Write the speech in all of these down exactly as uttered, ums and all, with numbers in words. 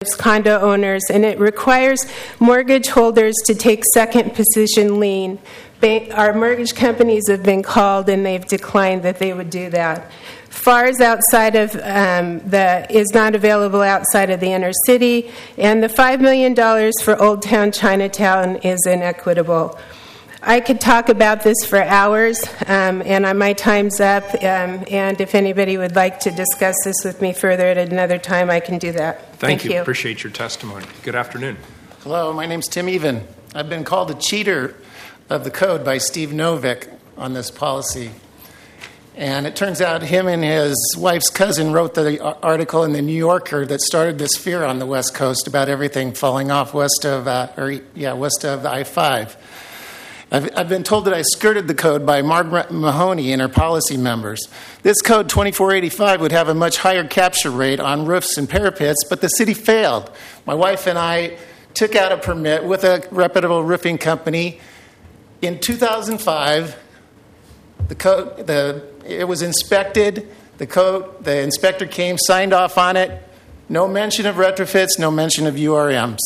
gives condo owners, and it requires mortgage holders to take second position lien. Bank, our mortgage companies have been called, and they've declined that they would do that. F A R is outside of um, the is not available outside of the inner city, and the five million dollars for Old Town Chinatown is inequitable. I could talk about this for hours, um, and my time's up, um, and if anybody would like to discuss this with me further at another time, I can do that. Thank, Thank you. you. Appreciate your testimony. Good afternoon. Hello, my name's Tim Even. I've been called a cheater of the code by Steve Novick on this policy. And it turns out him and his wife's cousin wrote the article in the New Yorker that started this fear on the West Coast about everything falling off west of, uh, or yeah, west of I five. I've, I've been told that I skirted the code by Margaret Mahoney and her policy members. This code twenty-four eighty-five would have a much higher capture rate on roofs and parapets, but the city failed. My wife and I took out a permit with a reputable roofing company. In two thousand five, the code, the it was inspected. The code, the inspector came, signed off on it. No mention of retrofits, no mention of U R Ms.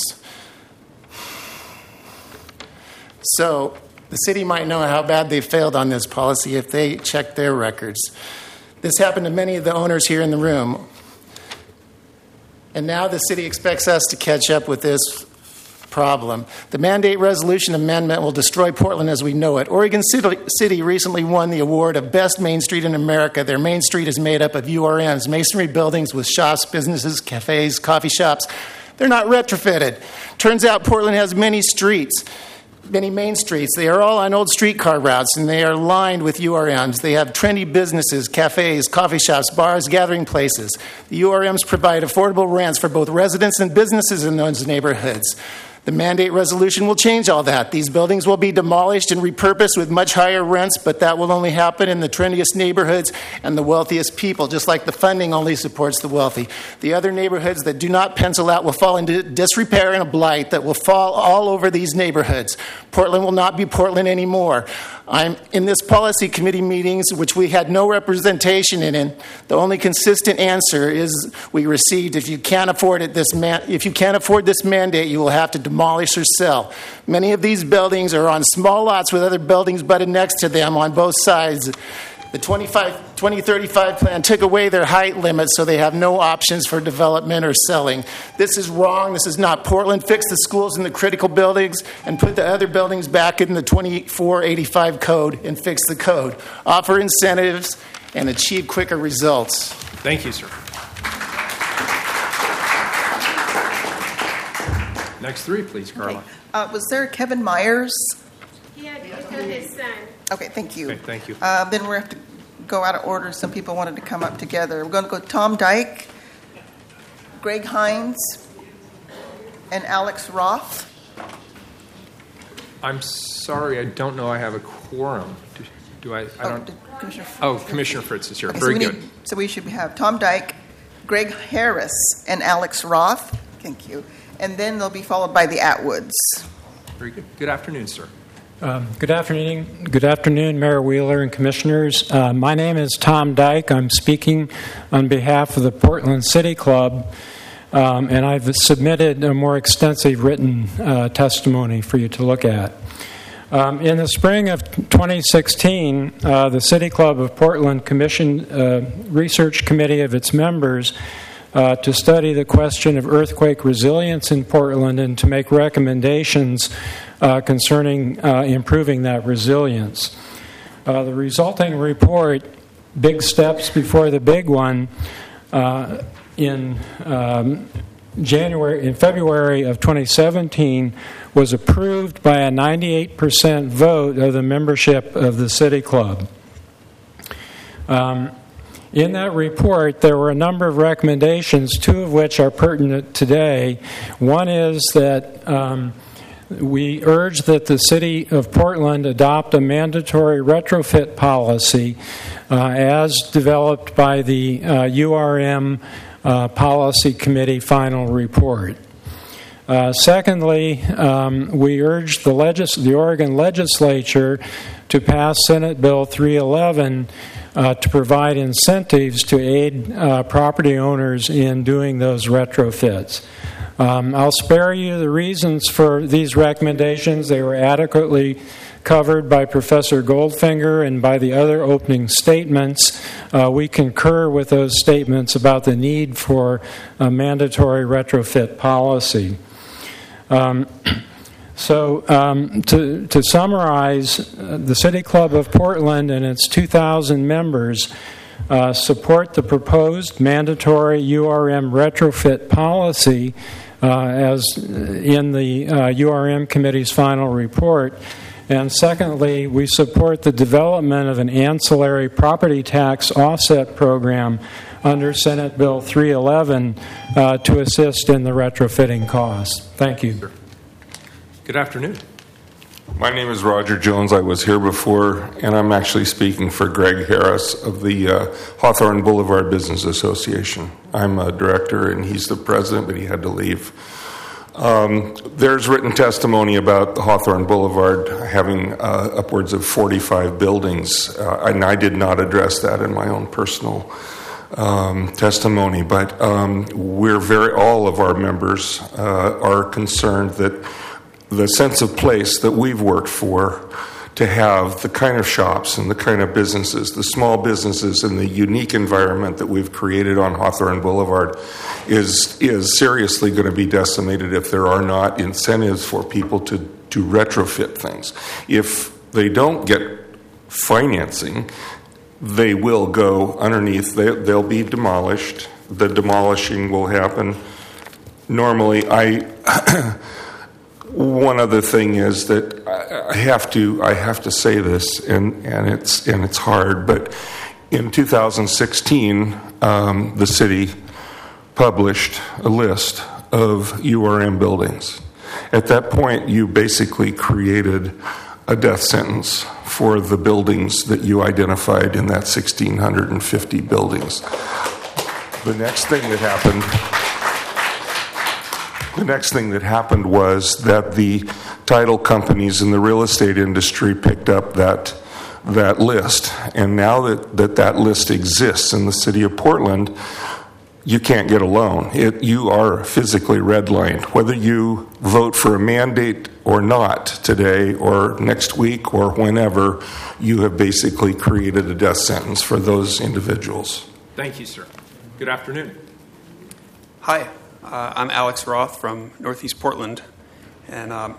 So the city might know how bad they failed on this policy if they check their records. This happened to many of the owners here in the room. And now the city expects us to catch up with this problem. The mandate resolution amendment will destroy Portland as we know it. Oregon City recently won the award of Best Main Street in America. Their main street is made up of U R Ms, masonry buildings with shops, businesses, cafes, coffee shops. They're not retrofitted. Turns out Portland has many streets, many main streets. They are all on old streetcar routes, and they are lined with U R Ms. They have trendy businesses, cafes, coffee shops, bars, gathering places. The U R Ms provide affordable rents for both residents and businesses in those neighborhoods. The mandate resolution will change all that. These buildings will be demolished and repurposed with much higher rents, but that will only happen in the trendiest neighborhoods and the wealthiest people, just like the funding only supports the wealthy. The other neighborhoods that do not pencil out will fall into disrepair and a blight that will fall all over these neighborhoods. Portland will not be Portland anymore. I'm in this policy committee meetings, which we had no representation in, and the only consistent answer is we received: if you can't afford it, this man, if you can't afford this mandate, you will have to demolish or sell. Many of these buildings are on small lots with other buildings butted next to them on both sides. The twenty thirty-five plan took away their height limits, so they have no options for development or selling. This is wrong. This is not Portland. Fix the schools and the critical buildings and put the other buildings back in the twenty-four eighty-five code and fix the code. Offer incentives and achieve quicker results. Thank you, sir. Next three, please, Carla. Okay. Uh, was there Kevin Myers? Yeah, because of his son. Okay, thank you. Okay, thank you. Uh, then we have to go out of order. Some people wanted to come up together. We're going to go Tom Dyke, Greg Hines, and Alex Roth. I'm sorry, I don't know I have a quorum. Do, do I? I Oh, don't. did Commissioner Fritz. Oh, Commissioner Fritz is here. Okay, Very so we good. Need, so we should have Tom Dyke, Greg Harris, and Alex Roth. Thank you. And then they'll be followed by the Atwoods. Very good. Good afternoon, sir. Um, good afternoon, good afternoon, Mayor Wheeler and Commissioners. Uh, my name is Tom Dyke. I'm speaking on behalf of the Portland City Club, um, and I've submitted a more extensive written uh, testimony for you to look at. Um, in the spring of twenty sixteen, uh, the City Club of Portland commissioned a research committee of its members Uh, to study the question of earthquake resilience in Portland and to make recommendations uh, concerning uh, improving that resilience. Uh, the resulting report, Big Steps Before the Big One, uh, in um, January, in February of twenty seventeen, was approved by a ninety-eight percent vote of the membership of the City Club. Um, In that report, there were a number of recommendations, two of which are pertinent today. One is that um, we urge that the City of Portland adopt a mandatory retrofit policy uh, as developed by the uh, U R M uh, Policy Committee final report. Uh, secondly, um, we urge the, legis- the Oregon legislature to pass Senate Bill three eleven Uh, to provide incentives to aid uh, property owners in doing those retrofits. Um, I'll spare you the reasons for these recommendations. They were adequately covered by Professor Goldfinger and by the other opening statements. Uh, we concur with those statements about the need for a mandatory retrofit policy. Um, so um, to, to summarize, uh, the City Club of Portland and its two thousand members uh, support the proposed mandatory U R M retrofit policy uh, as in the uh, U R M Committee's final report. And secondly, we support the development of an ancillary property tax offset program under Senate Bill three eleven uh, to assist in the retrofitting costs. Thank you. Good afternoon. My name is Roger Jones. I was here before, and I'm actually speaking for Greg Harris of the uh, Hawthorne Boulevard Business Association. I'm a director, and he's the president, but he had to leave. Um, there's written testimony about Hawthorne Boulevard having uh, upwards of forty-five buildings, uh, and I did not address that in my own personal um, testimony. But um, we're very, all of our members uh, are concerned that the sense of place that we've worked for to have the kind of shops and the kind of businesses, the small businesses and the unique environment that we've created on Hawthorne Boulevard is is seriously going to be decimated if there are not incentives for people to, to retrofit things. If they don't get financing, they will go underneath. They, they'll be demolished. The demolishing will happen. Normally, I... One other thing is that I have to I have to say this, and, and it's and it's hard. But in two thousand sixteen, um, the city published a list of U R M buildings. At that point, you basically created a death sentence for the buildings that you identified in that one thousand six hundred fifty buildings. The next thing that happened. The next thing that happened was that the title companies in the real estate industry picked up that that list. And now that that, that list exists in the city of Portland, you can't get a loan. It, you are physically redlined. Whether you vote for a mandate or not today or next week or whenever, you have basically created a death sentence for those individuals. Thank you, sir. Good afternoon. Hi. Uh, I'm Alex Roth from Northeast Portland, and um,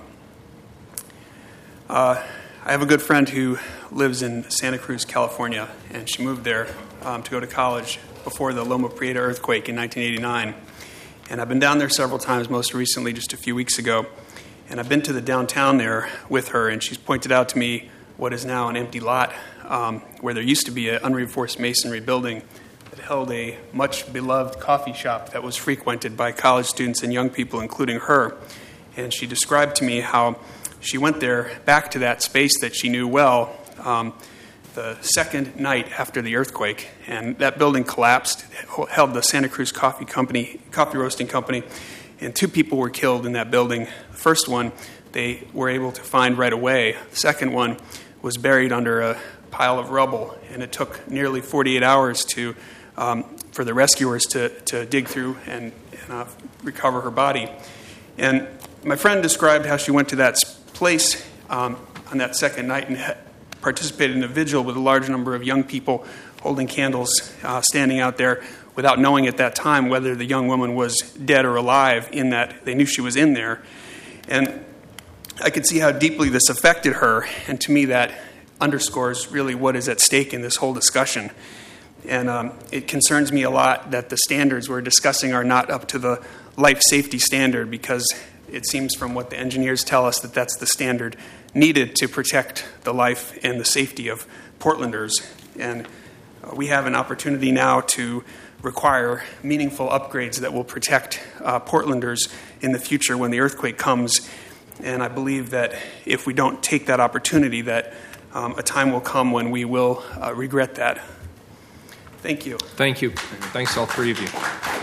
uh, I have a good friend who lives in Santa Cruz, California, and she moved there um, to go to college before the Loma Prieta earthquake in nineteen eighty-nine. And I've been down there several times, most recently just a few weeks ago, and I've been to the downtown there with her, and she's pointed out to me what is now an empty lot um, where there used to be an unreinforced masonry building that held a much beloved coffee shop that was frequented by college students and young people, including her. And she described to me how she went there back to that space that she knew well um, the second night after the earthquake. And that building collapsed, it held the Santa Cruz Coffee Company, coffee roasting company, and two people were killed in that building. The first one they were able to find right away. The second one was buried under a pile of rubble, and it took nearly forty-eight hours to Um, for the rescuers to, to dig through and, and uh, recover her body. And my friend described how she went to that place um, on that second night and ha- participated in a vigil with a large number of young people holding candles, uh, standing out there without knowing at that time whether the young woman was dead or alive, in that they knew she was in there. And I could see how deeply this affected her, and to me that underscores really what is at stake in this whole discussion. And um, it concerns me a lot that the standards we're discussing are not up to the life safety standard, because it seems from what the engineers tell us that that's the standard needed to protect the life and the safety of Portlanders. And uh, we have an opportunity now to require meaningful upgrades that will protect uh, Portlanders in the future when the earthquake comes. And I believe that if we don't take that opportunity, that um, a time will come when we will uh, regret that. Thank you. Thank you. Thanks, all three of you.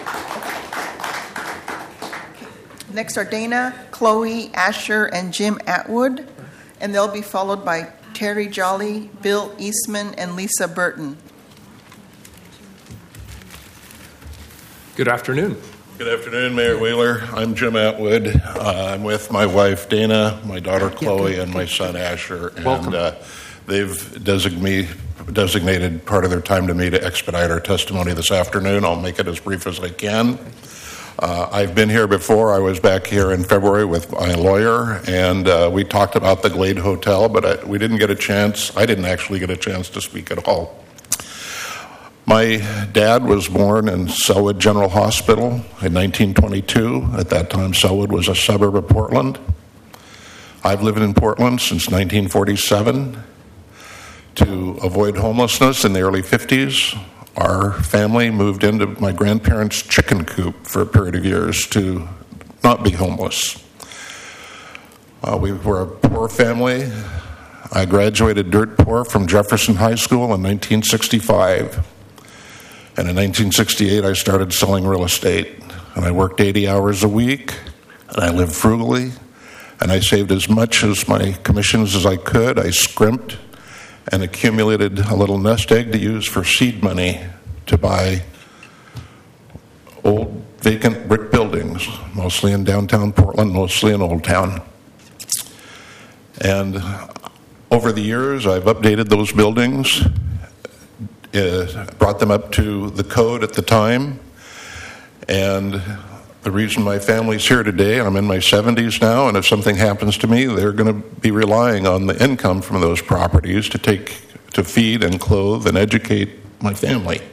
Next are Dana, Chloe, Asher, and Jim Atwood, and they'll be followed by Terry Jolly, Bill Eastman, and Lisa Burton. Good afternoon. Good afternoon, Mayor Wheeler. I'm Jim Atwood. Uh, I'm with my wife, Dana, my daughter, Chloe, and my son, Asher. And Welcome. Uh, they've design- me, designated part of their time to me to expedite our testimony this afternoon. I'll make it as brief as I can. Uh, I've been here before. I was back here in February with my lawyer, and uh, we talked about the Glade Hotel, but I, we didn't get a chance. I didn't actually get a chance to speak at all. My dad was born in Selwood General Hospital in nineteen twenty-two. At that time, Selwood was a suburb of Portland. I've lived in Portland since nineteen forty-seven. To avoid homelessness in the early fifties, our family moved into my grandparents' chicken coop for a period of years to not be homeless. Uh, we were a poor family. I graduated dirt poor from Jefferson High School in nineteen sixty-five. And in nineteen sixty-eight, I started selling real estate. And I worked eighty hours a week, and I lived frugally, and I saved as much as my commissions as I could. I scrimped and accumulated a little nest egg to use for seed money to buy old vacant brick buildings, mostly in downtown Portland, mostly in Old Town. And over the years, I've updated those buildings, uh, brought them up to the code at the time, and the reason my family's here today, I'm in my seventies now, and if something happens to me, they're going to be relying on the income from those properties to take, to feed and clothe and educate my family.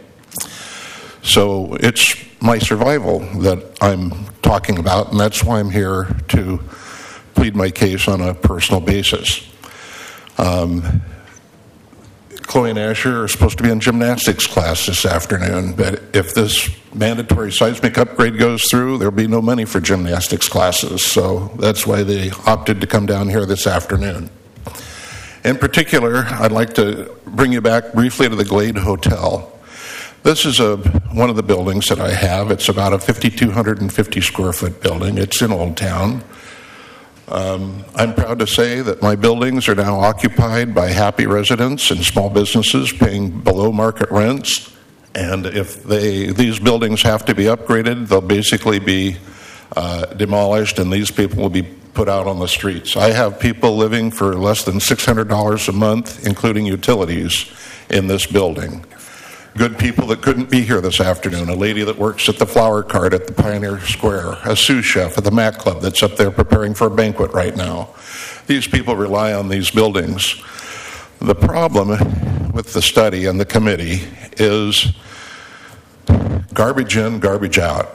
So it's my survival that I'm talking about, and that's why I'm here to plead my case on a personal basis. Um, Chloe and Asher are supposed to be in gymnastics class this afternoon, but if this mandatory seismic upgrade goes through, there'll be no money for gymnastics classes, so that's why they opted to come down here this afternoon. In particular, I'd like to bring you back briefly to the Glade Hotel. This is a, one of the buildings that I have. It's about a five thousand two hundred fifty square foot building. It's in Old Town. Um, I'm proud to say that my buildings are now occupied by happy residents and small businesses paying below market rents. And if they these buildings have to be upgraded, they'll basically be uh, demolished, and these people will be put out on the streets. I have people living for less than six hundred dollars a month, including utilities, in this building. Good people that couldn't be here this afternoon. A lady that works at the flower cart at the Pioneer Square. A sous chef at the Mac Club that's up there preparing for a banquet right now. These people rely on these buildings. The problem with the study and the committee is garbage in, garbage out.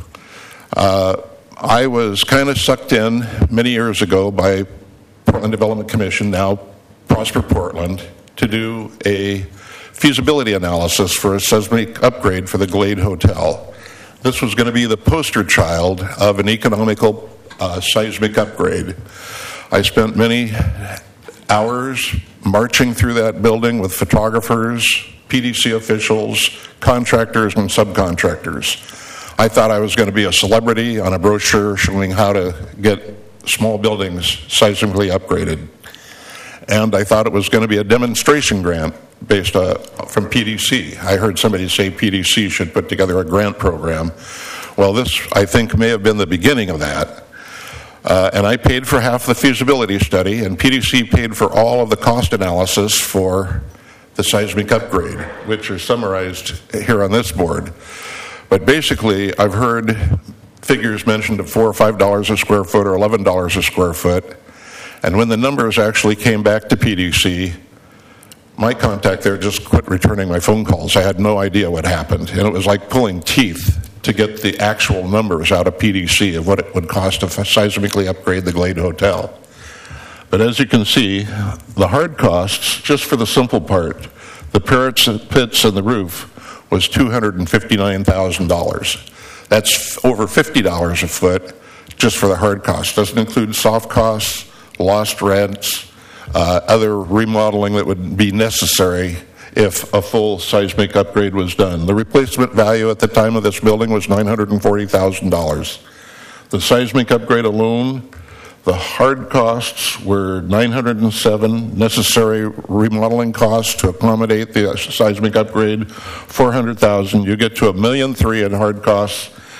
Uh, I was kind of sucked in many years ago by Portland Development Commission, now Prosper Portland, to do a feasibility analysis for a seismic upgrade for the Glade Hotel. This was going to be the poster child of an economical uh, seismic upgrade. I spent many hours marching through that building with photographers, P D C officials, contractors, and subcontractors. I thought I was going to be a celebrity on a brochure showing how to get small buildings seismically upgraded. And I thought it was going to be a demonstration grant based uh, from P D C. I heard somebody say P D C should put together a grant program. Well, this, I think, may have been the beginning of that. Uh, and I paid for half the feasibility study, and P D C paid for all of the cost analysis for the seismic upgrade, which are summarized here on this board. But basically, I've heard figures mentioned of four or five dollars a square foot or eleven dollars a square foot. And when the numbers actually came back to P D C, my contact there just quit returning my phone calls. I had no idea what happened. And it was like pulling teeth to get the actual numbers out of P D C of what it would cost to seismically upgrade the Glade Hotel. But as you can see, the hard costs, just for the simple part, the parrots, pits, and the roof, was two hundred fifty-nine thousand dollars. That's over fifty dollars a foot just for the hard costs. Doesn't include soft costs, lost rents, uh, other remodeling that would be necessary if a full seismic upgrade was done. The replacement value at the time of this building was nine hundred forty thousand dollars. The seismic upgrade alone, the hard costs were nine hundred seven, necessary remodeling costs to accommodate the seismic upgrade, four hundred thousand dollars. You get to a million three in hard costs.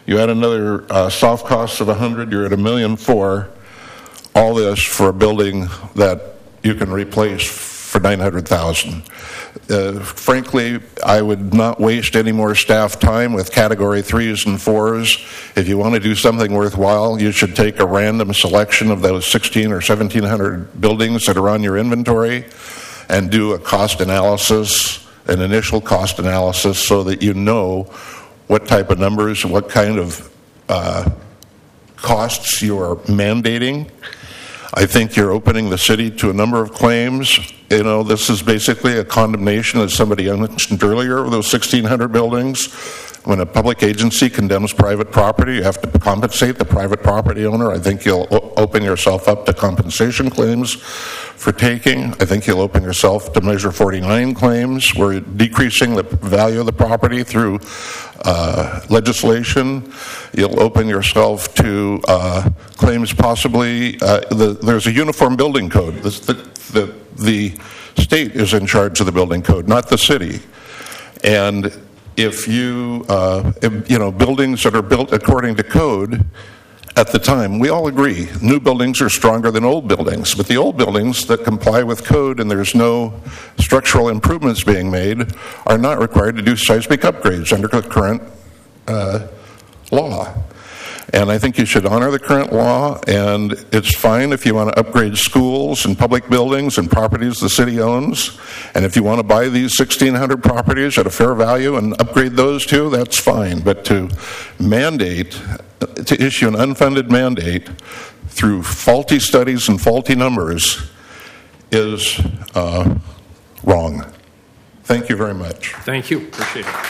You add another uh, soft cost of one hundred, you're at a million four. All this for a building that you can replace for nine hundred thousand. Uh, frankly, I would not waste any more staff time with category threes and fours. If you want to do something worthwhile, you should take a random selection of those sixteen or seventeen hundred buildings that are on your inventory and do a cost analysis, an initial cost analysis, so that you know what type of numbers and what kind of uh, costs you are mandating. I think you're opening the city to a number of claims. You know, this is basically a condemnation, as somebody mentioned earlier, of those sixteen hundred buildings. When a public agency condemns private property, you have to compensate the private property owner. I think you'll o- open yourself up to compensation claims for taking. I think you'll open yourself to Measure forty-nine claims, where you're decreasing the value of the property through uh, legislation. You'll open yourself to uh, claims possibly. Uh, the, there's a uniform building code. This, the, the, the state is in charge of the building code, not the city. And if you, uh, if, you know, buildings that are built according to code, at the time, we all agree, new buildings are stronger than old buildings. But the old buildings that comply with code and there's no structural improvements being made are not required to do seismic upgrades under the current uh, law. And I think you should honor the current law, and it's fine if you want to upgrade schools and public buildings and properties the city owns. And if you want to buy these sixteen hundred properties at a fair value and upgrade those too, that's fine. But to mandate, to issue an unfunded mandate through faulty studies and faulty numbers is uh, wrong. Thank you very much. Thank you. Appreciate it.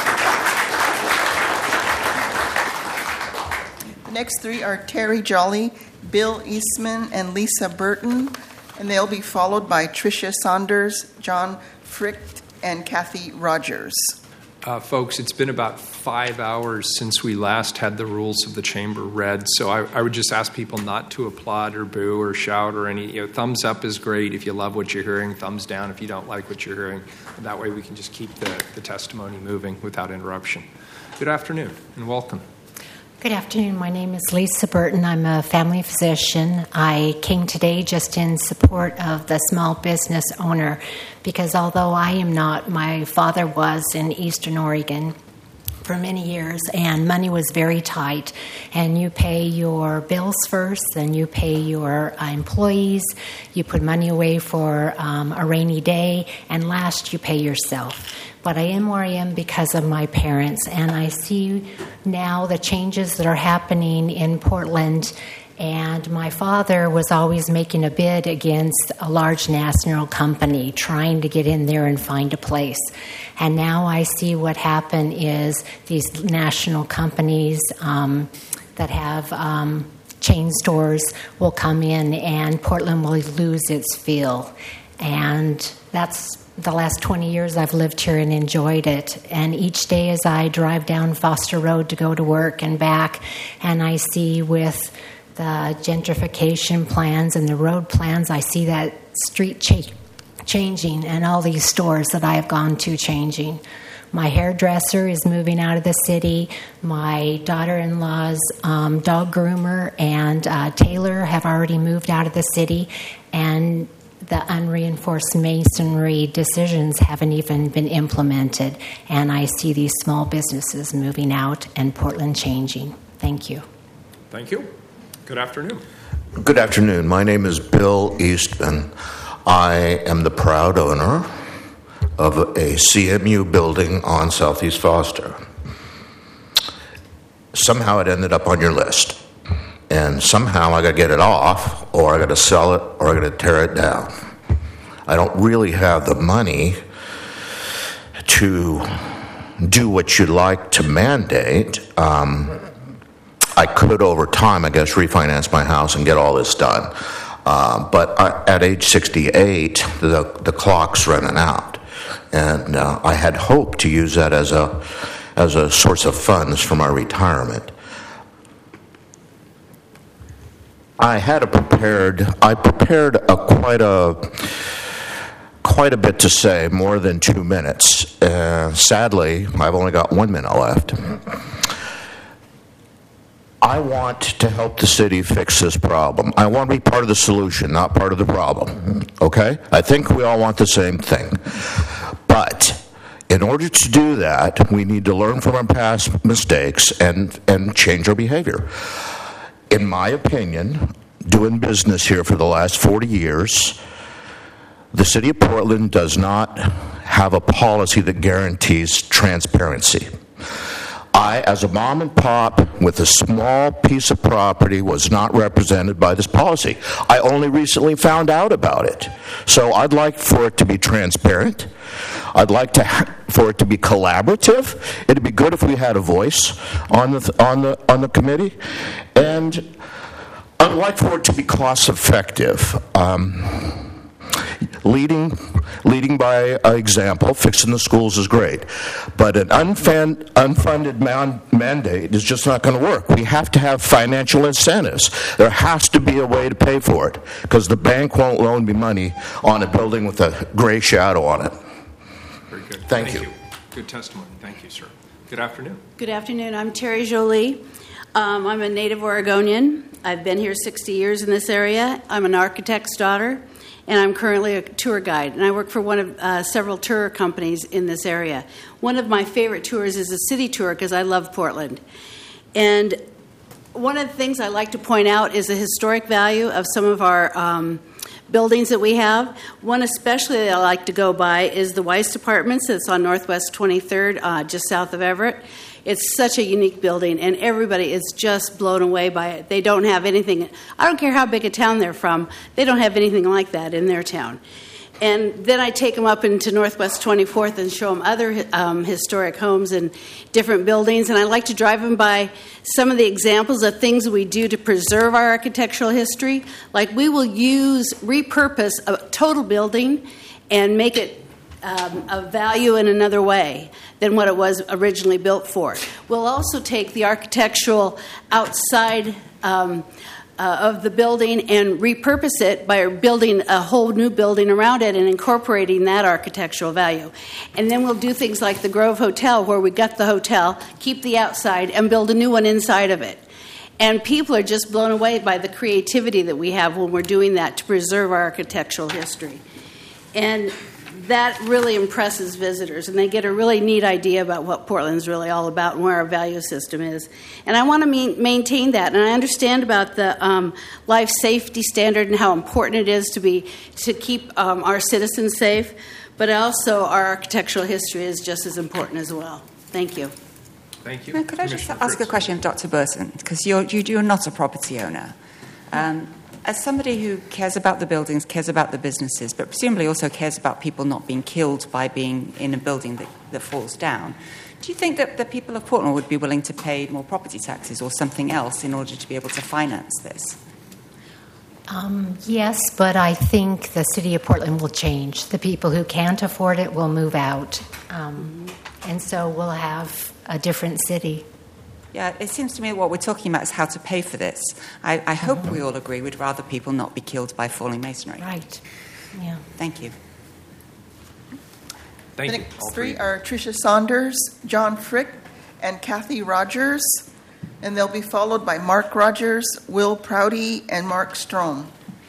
The next three are Terry Jolly, Bill Eastman, and Lisa Burton, and they'll be followed by Tricia Saunders, John Frick, and Kathy Rogers. Uh, folks, it's been about five hours since we last had the rules of the chamber read, so I, I would just ask people not to applaud or boo or shout or any. You know, thumbs up is great if you love what you're hearing. Thumbs down if you don't like what you're hearing. And that way we can just keep the, the testimony moving without interruption. Good afternoon and welcome. Good afternoon. My name is Lisa Burton. I'm a family physician. I came today just in support of the small business owner because although I am not, my father was in Eastern Oregon for many years, and money was very tight. And you pay your bills first, then you pay your uh, employees, you put money away for um, a rainy day, and last you pay yourself. But I am where I am because of my parents, and I see now the changes that are happening in Portland. And my father was always making a bid against a large national company, trying to get in there and find a place. And now I see what happened is these national companies um, that have um, chain stores will come in, and Portland will lose its feel. And that's the last twenty years I've lived here and enjoyed it. And each day as I drive down Foster Road to go to work and back, and I see with the gentrification plans and the road plans, I see that street cha- changing and all these stores that I have gone to changing. My hairdresser is moving out of the city. My daughter-in-law's um, dog groomer and uh, tailor have already moved out of the city, and the unreinforced masonry decisions haven't even been implemented. And I see these small businesses moving out and Portland changing. Thank you. Thank you. Good afternoon. Good afternoon. My name is Bill Eastman. I am the proud owner of a C M U building on Southeast Foster. Somehow it ended up on your list. And somehow I got to get it off, or I got to sell it, or I got to tear it down. I don't really have the money to do what you'd like to mandate. Um, I could, over time, I guess, refinance my house and get all this done. Uh, but I, at age sixty-eight, the the clock's running out, and uh, I had hoped to use that as a as a source of funds for my retirement. I had a prepared. I prepared a quite a quite a bit to say, more than two minutes. Uh, sadly, I've only got one minute left. I want to help the city fix this problem. I want to be part of the solution, not part of the problem. Okay? I think we all want the same thing. But in order to do that, we need to learn from our past mistakes and, and change our behavior. In my opinion, doing business here for the last forty years, the city of Portland does not have a policy that guarantees transparency. I, as a mom and pop with a small piece of property, was not represented by this policy. I only recently found out about it. So I'd like for it to be transparent. I'd like to ha- for it to be collaborative. It'd be good if we had a voice on the th- on the on the committee, and I'd like for it to be cost effective. Um, Leading, leading by example, fixing the schools is great, but an unfan, unfunded man, mandate is just not going to work. We have to have financial incentives. There has to be a way to pay for it, because the bank won't loan me money on a building with a gray shadow on it. Very good. Thank, Thank you. you. Good testimony. Thank you, sir. Good afternoon. Good afternoon. I'm Terry Jolie. Um, I'm a native Oregonian. I've been here sixty years in this area. I'm an architect's daughter, and I'm currently a tour guide, and I work for one of uh, several tour companies in this area. One of my favorite tours is a city tour because I love Portland. And one of the things I like to point out is the historic value of some of our um, buildings that we have. One especially that I like to go by is the Weiss Apartments that's on Northwest twenty-third, uh, just south of Everett. It's such a unique building, and everybody is just blown away by it. They don't have anything. I don't care how big a town they're from. They don't have anything like that in their town. And then I take them up into Northwest twenty-fourth and show them other um, historic homes and different buildings. And I like to drive them by some of the examples of things we do to preserve our architectural history. Like we will use, repurpose a total building and make it Um, of value in another way than what it was originally built for. We'll also take the architectural outside um, uh, of the building and repurpose it by building a whole new building around it and incorporating that architectural value. And then we'll do things like the Grove Hotel, where we gut the hotel, keep the outside, and build a new one inside of it. And people are just blown away by the creativity that we have when we're doing that to preserve our architectural history. And that really impresses visitors, and they get a really neat idea about what Portland's really all about and where our value system is. And I want to ma- maintain that. And I understand about the um, life safety standard and how important it is to be to keep um, our citizens safe, but also our architectural history is just as important as well. Thank you. Thank you. Now, could I just ask a question of Doctor Burton, because you're, you, you're not a property owner. Um, As somebody who cares about the buildings, cares about the businesses, but presumably also cares about people not being killed by being in a building that, that falls down, do you think that the people of Portland would be willing to pay more property taxes or something else in order to be able to finance this? Um, yes, but I think the city of Portland will change. The people who can't afford it will move out. Um, and so we'll have a different city. Yeah, it seems to me what we're talking about is how to pay for this. I, I hope mm-hmm. we all agree we'd rather people not be killed by falling masonry. Right. Yeah. Thank you. Thank the you. next three are Tricia Saunders, John Frick, and Kathy Rogers, and they'll be followed by Mark Rogers, Will Prouty, and Mark Strom.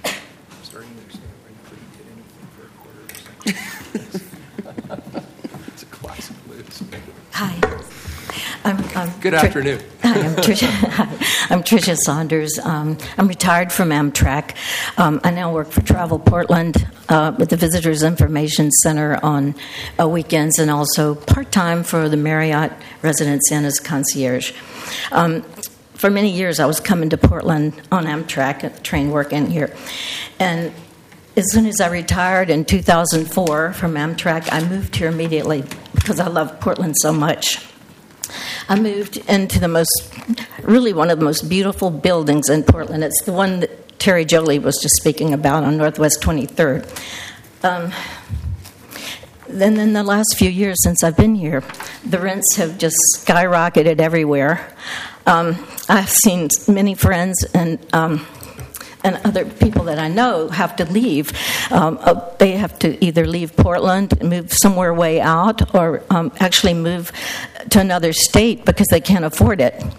It's a classic lose. Hi. I'm, I'm Good Tri- afternoon. Hi, I'm Tricia, hi, I'm Tricia Saunders. Um, I'm retired from Amtrak. Um, I now work for Travel Portland uh, with the Visitors Information Center on uh, weekends, and also part-time for the Marriott Residence Inn as concierge. Um, for many years, I was coming to Portland on Amtrak, at the train working here. And as soon as I retired in two thousand four from Amtrak, I moved here immediately because I love Portland so much. I moved into the most, really one of the most beautiful buildings in Portland. It's the one that Terry Jolie was just speaking about on Northwest twenty-third. Um, then in the last few years since I've been here, the rents have just skyrocketed everywhere. Um, I've seen many friends and um, and other people that I know have to leave. Um, uh, they have to either leave Portland and move somewhere way out, or um, actually move to another state because they can't afford it.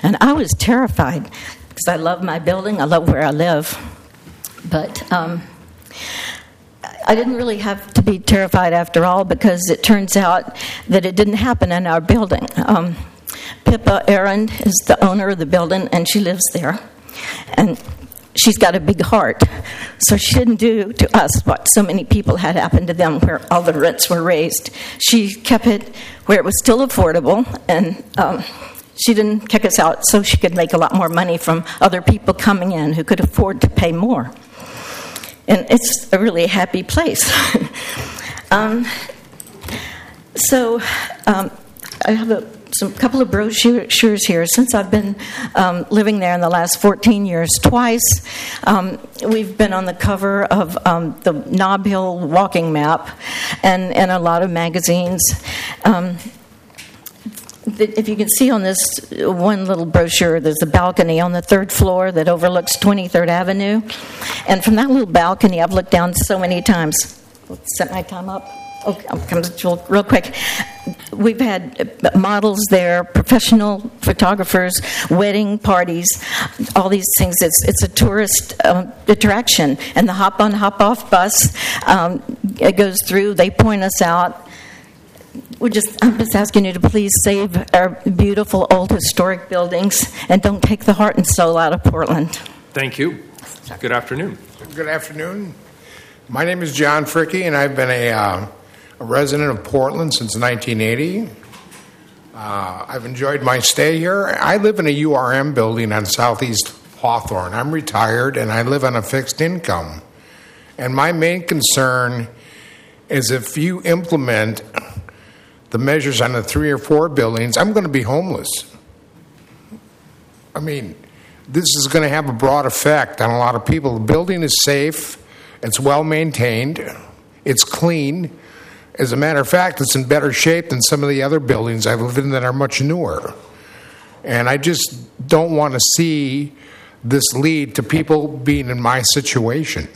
And I was terrified because I love my building, I love where I live. But um, I didn't really have to be terrified after all, because it turns out that it didn't happen in our building. Um, Pippa Arend is the owner of the building, and she lives there. And she's got a big heart. So she didn't do to us what so many people had happened to them, where all the rents were raised. She kept it where it was still affordable, and um, she didn't kick us out so she could make a lot more money from other people coming in who could afford to pay more. And it's a really happy place. um, so um, I have a some couple of brochures here. Since I've been um, living there in the last fourteen years, twice um, we've been on the cover of um, the Nob Hill walking map and, and a lot of magazines. Um, if you can see on this one little brochure, there's a balcony on the third floor that overlooks twenty-third Avenue. And from that little balcony, I've looked down so many times. Set my time up. Okay, I'll come real, real quick. We've had models there, professional photographers, wedding parties, all these things. It's it's a tourist um, attraction, and the hop-on, hop-off bus um, it goes through. They point us out. We're just I'm just asking you to please save our beautiful old historic buildings and don't take the heart and soul out of Portland. Thank you. Good afternoon. Good afternoon. My name is John Fricke, and I've been a uh, a resident of Portland since nineteen eighty. Uh, I've enjoyed my stay here. I live in a U R M building on Southeast Hawthorne. I'm retired, and I live on a fixed income. And my main concern is if you implement the measures on the three or four buildings, I'm going to be homeless. I mean, this is going to have a broad effect on a lot of people. The building is safe. It's well maintained. It's clean. As a matter of fact, it's in better shape than some of the other buildings I've lived in that are much newer. And I just don't want to see this lead to people being in my situation,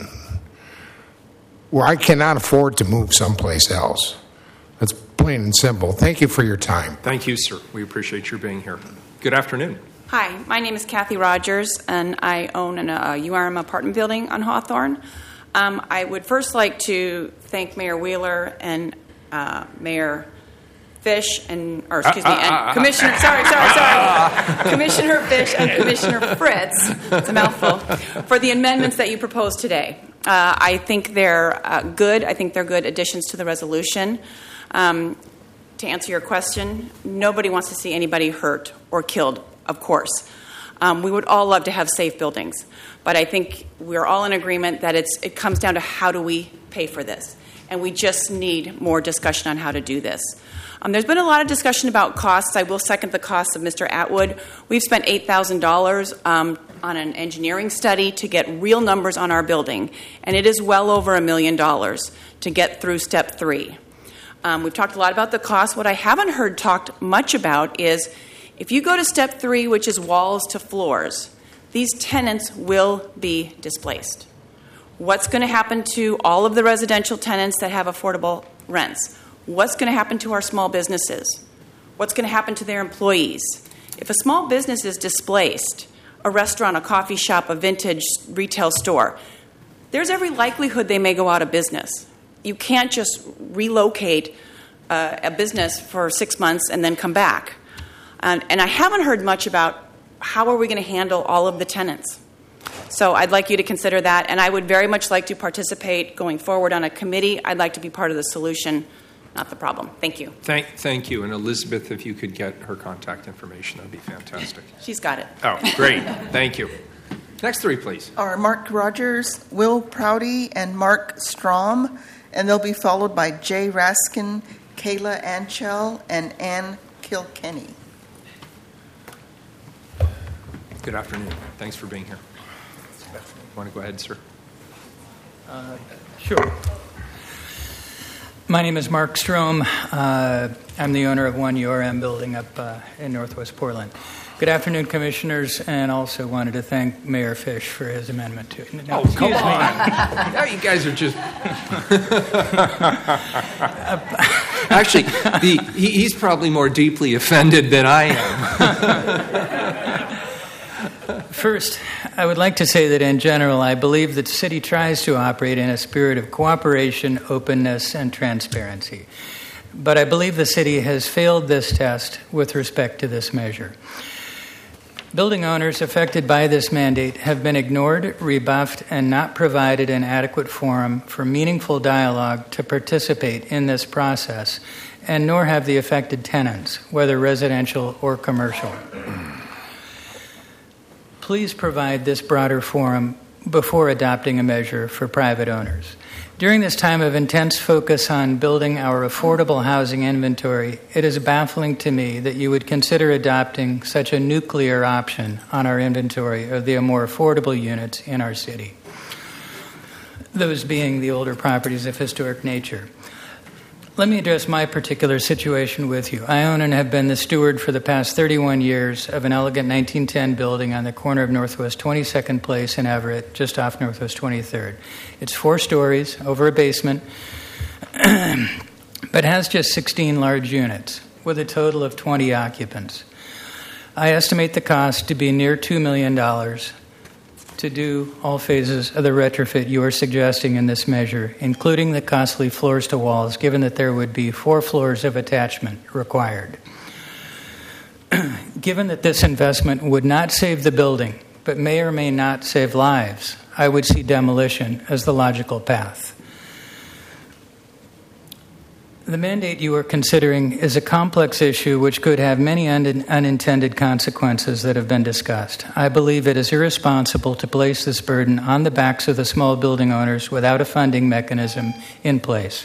where I cannot afford to move someplace else. That's plain and simple. Thank you for your time. Thank you, sir. We appreciate your being here. Good afternoon. Hi, my name is Kathy Rogers, and I own an, a U R M apartment building on Hawthorne. Um, I would first like to thank Mayor Wheeler and uh, Mayor Fish and, or excuse me, and Commissioner, sorry, sorry, sorry, Commissioner Fish and Commissioner Fritz, it's a mouthful, for the amendments that you proposed today. Uh, I think they're uh, good. I think they're good additions to the resolution. Um, to answer your question, nobody wants to see anybody hurt or killed, of course. Um, we would all love to have safe buildings, but I think we're all in agreement that it's, it comes down to how do we pay for this, and we just need more discussion on how to do this. Um, there's been a lot of discussion about costs. I will second the costs of Mister Atwood. We've spent eight thousand dollars um, on an engineering study to get real numbers on our building, and it is well over a million dollars to get through step three. Um, we've talked a lot about the cost. What I haven't heard talked much about is if you go to step three, which is walls to floors, these tenants will be displaced. What's going to happen to all of the residential tenants that have affordable rents? What's going to happen to our small businesses? What's going to happen to their employees? If a small business is displaced, a restaurant, a coffee shop, a vintage retail store, there's every likelihood they may go out of business. You can't just relocate uh, a business for six months and then come back. And, and I haven't heard much about how are we going to handle all of the tenants. So I'd like you to consider that, and I would very much like to participate going forward on a committee. I'd like to be part of the solution, not the problem. Thank you. Thank, thank you. And Elizabeth, if you could get her contact information, that would be fantastic. She's got it. Oh, great. Thank you. Next three, please. Are Mark Rogers, Will Prouty, and Mark Strom, and they'll be followed by Jay Raskin, Kayla Anchel, and Ann Kilkenny. Good afternoon. Thanks for being here. Want to go ahead, sir? Uh, sure. My name is Mark Strom. Uh, I'm the owner of one U R M building up uh, in Northwest Portland. Good afternoon, Commissioners, and also wanted to thank Mayor Fish for his amendment to it. No, oh, come on. Now you guys are just... Actually, the, he, he's probably more deeply offended than I am. First, I would like to say that in general, I believe that the city tries to operate in a spirit of cooperation, openness, and transparency. But I believe the city has failed this test with respect to this measure. Building owners affected by this mandate have been ignored, rebuffed, and not provided an adequate forum for meaningful dialogue to participate in this process, and nor have the affected tenants, whether residential or commercial. Please provide this broader forum before adopting a measure for private owners. During this time of intense focus on building our affordable housing inventory, it is baffling to me that you would consider adopting such a nuclear option on our inventory of the more affordable units in our city, those being the older properties of historic nature. Let me address my particular situation with you. I own and have been the steward for the past thirty-one years of an elegant nineteen ten building on the corner of Northwest twenty-second Place in Everett, just off Northwest twenty-third. It's four stories, over a basement, but has just sixteen large units, with a total of twenty occupants. I estimate the cost to be near two million dollars to do all phases of the retrofit you are suggesting in this measure, including the costly floors to walls, given that there would be four floors of attachment required. Given that this investment would not save the building, but may or may not save lives, I would see demolition as the logical path. The mandate you are considering is a complex issue which could have many un- unintended consequences that have been discussed. I believe it is irresponsible to place this burden on the backs of the small building owners without a funding mechanism in place.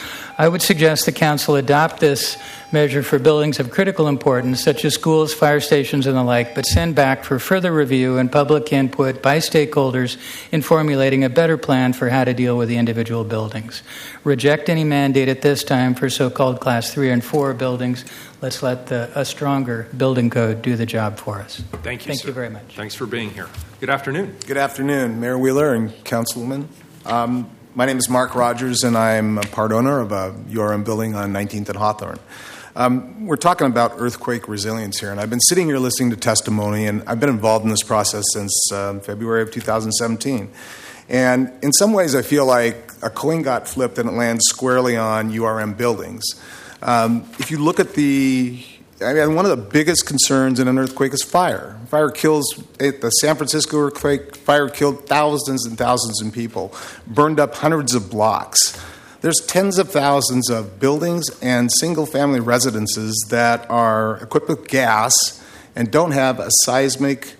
I would suggest the council adopt this measure for buildings of critical importance, such as schools, fire stations, and the like, but send back for further review and public input by stakeholders in formulating a better plan for how to deal with the individual buildings. Reject any mandate at this time for so-called class three and four buildings. Let's let the, a stronger building code do the job for us. Thank you, Thank sir. you very much. Thanks for being here. Good afternoon. Good afternoon, Mayor Wheeler and Councilwoman. Um, my name is Mark Rogers, and I'm a part owner of a U R M building on nineteenth and Hawthorne. Um, we're talking about earthquake resilience here, and I've been sitting here listening to testimony, and I've been involved in this process since um, February of two thousand seventeen. And in some ways, I feel like a coin got flipped and it lands squarely on U R M buildings. Um, if you look at the, I mean, one of the biggest concerns in an earthquake is fire. Fire kills, the San Francisco earthquake, fire killed thousands and thousands of people, burned up hundreds of blocks. There's tens of thousands of buildings and single-family residences that are equipped with gas and don't have a seismic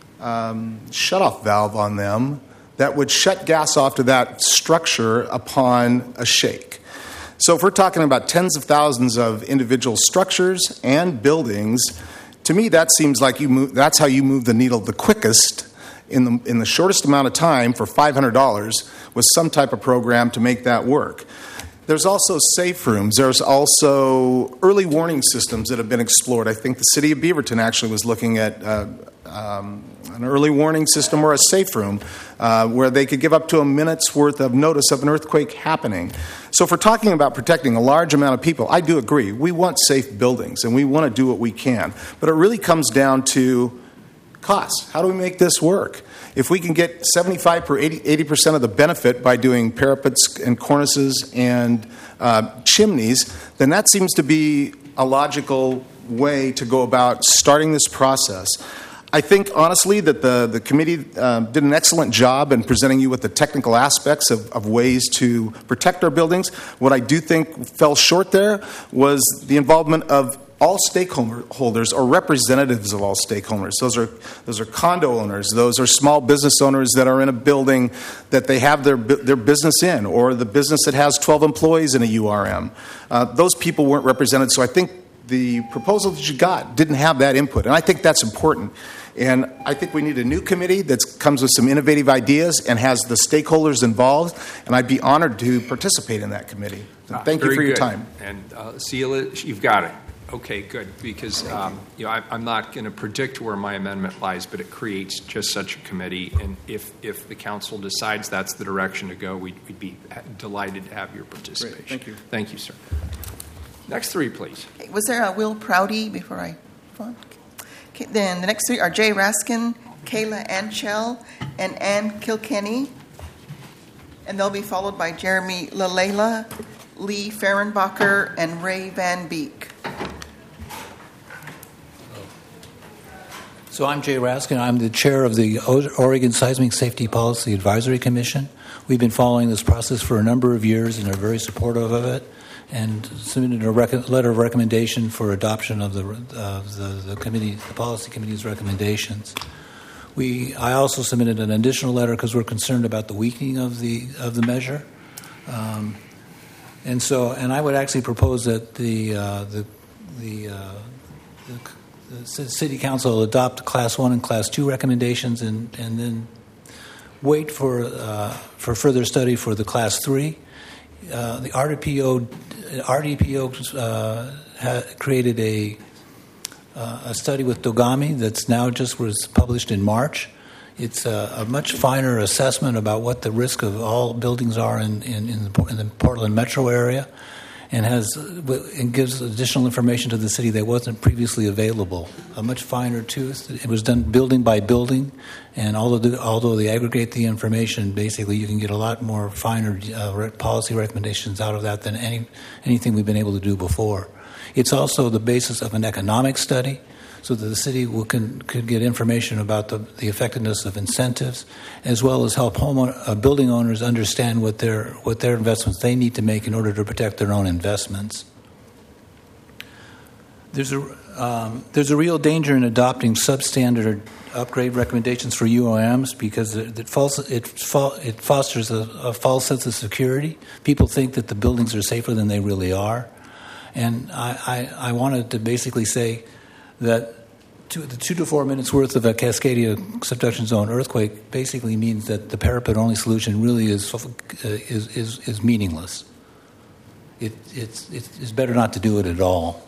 um, shutoff valve on them that would shut gas off to that structure upon a shake. So if we're talking about tens of thousands of individual structures and buildings, to me that seems like you move, that's how you move the needle the quickest in the in the shortest amount of time for five hundred dollars with some type of program to make that work. There's also safe rooms. There's also early warning systems that have been explored. I think the city of Beaverton actually was looking at uh, um, an early warning system or a safe room uh, where they could give up to a minute's worth of notice of an earthquake happening. So if we're talking about protecting a large amount of people, I do agree. We want safe buildings, and we want to do what we can. But it really comes down to costs. How do we make this work? If we can get seventy-five per eighty percent of the benefit by doing parapets and cornices and uh, chimneys, then that seems to be a logical way to go about starting this process. I think, honestly, that the, the committee uh, did an excellent job in presenting you with the technical aspects of, of ways to protect our buildings. What I do think fell short there was the involvement of all stakeholders or representatives of all stakeholders. Those are those are condo owners. Those are small business owners that are in a building that they have their their business in, or the business that has twelve employees in a U R M. Uh, those people weren't represented, so I think the proposal that you got didn't have that input, and I think that's important. And I think we need a new committee that comes with some innovative ideas and has the stakeholders involved, and I'd be honored to participate in that committee. So thank uh, you for your good. time. And uh, Celia, you've got it. Okay, good, because um, you know I, I'm not going to predict where my amendment lies, but it creates just such a committee, and if, if the council decides that's the direction to go, we'd, we'd be delighted to have your participation. Great. Thank you. Thank you, sir. Next three, please. Okay, was there a Will Prouty before I? Okay, then the next three are Jay Raskin, Kayla Anchel, and Ann Kilkenny. And they'll be followed by Jeremy Lalela, Lee Fehrenbacher, and Ray Van Beek. So I'm Jay Raskin. I'm the chair of the Oregon Seismic Safety Policy Advisory Commission. We've been following this process for a number of years and are very supportive of it, and submitted a rec- letter of recommendation for adoption of the, uh, the the committee, the policy committee's recommendations. We I also submitted an additional letter because we're concerned about the weakening of the of the measure, um, and so and I would actually propose that the uh, the the, uh, the The City Council will adopt Class One and Class Two recommendations, and, and then wait for uh, for further study for the Class Three. Uh, the R D P O R D P O uh, ha- created a uh, a study with Dogami that's now just was published in March. It's a, a much finer assessment about what the risk of all buildings are in in, in, the, in the Portland metro area, and has and gives additional information to the city that wasn't previously available. A much finer tooth. It was done building by building, and although the, although they aggregate the information, basically you can get a lot more finer uh, policy recommendations out of that than any anything we've been able to do before. It's also the basis of an economic study, so that the city will can, could get information about the, the effectiveness of incentives, as well as help home uh, building owners understand what their what their investments they need to make in order to protect their own investments. There's a um, there's a real danger in adopting substandard upgrade recommendations for U O Ms because it, it, false, it, it fosters a, a false sense of security. People think that the buildings are safer than they really are, and I, I, I wanted to basically say that two, the two to four minutes worth of a Cascadia subduction zone earthquake basically means that the parapet-only solution really is uh, is, is is meaningless. It, it's it's better not to do it at all.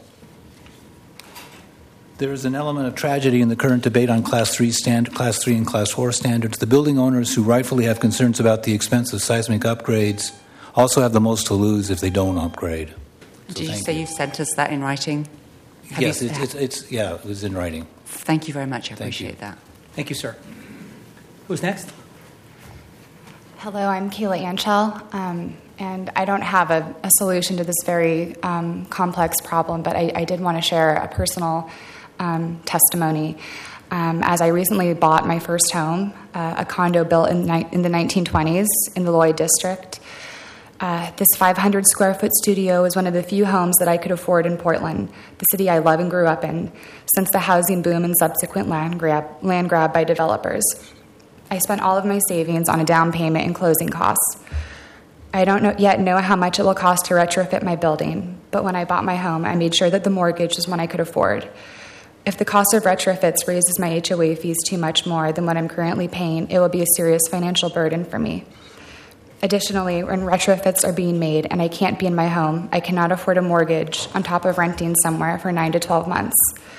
There is an element of tragedy in the current debate on Class three stand, Class three and Class four standards. The building owners who rightfully have concerns about the expense of seismic upgrades also have the most to lose if they don't upgrade. So Did you say you. you sent us that in writing? Have yes, you, it's, it's, it's yeah, it was in writing. Thank you very much. I Thank appreciate you. that. Thank you, sir. Who's next? Hello, I'm Kayla Anchel, um, and I don't have a, a solution to this very um, complex problem, but I, I did want to share a personal um, testimony. Um, as I recently bought my first home, uh, a condo built in, ni- in the nineteen twenties in the Lloyd District. Uh, this five hundred square foot studio is one of the few homes that I could afford in Portland, the city I love and grew up in, since the housing boom and subsequent land grab, land grab by developers. I spent all of my savings on a down payment and closing costs. I don't know, yet know how much it will cost to retrofit my building, but when I bought my home, I made sure that the mortgage was one I could afford. If the cost of retrofits raises my H O A fees too much more than what I'm currently paying, it will be a serious financial burden for me. Additionally, when retrofits are being made and I can't be in my home, I cannot afford a mortgage on top of renting somewhere for nine to twelve months.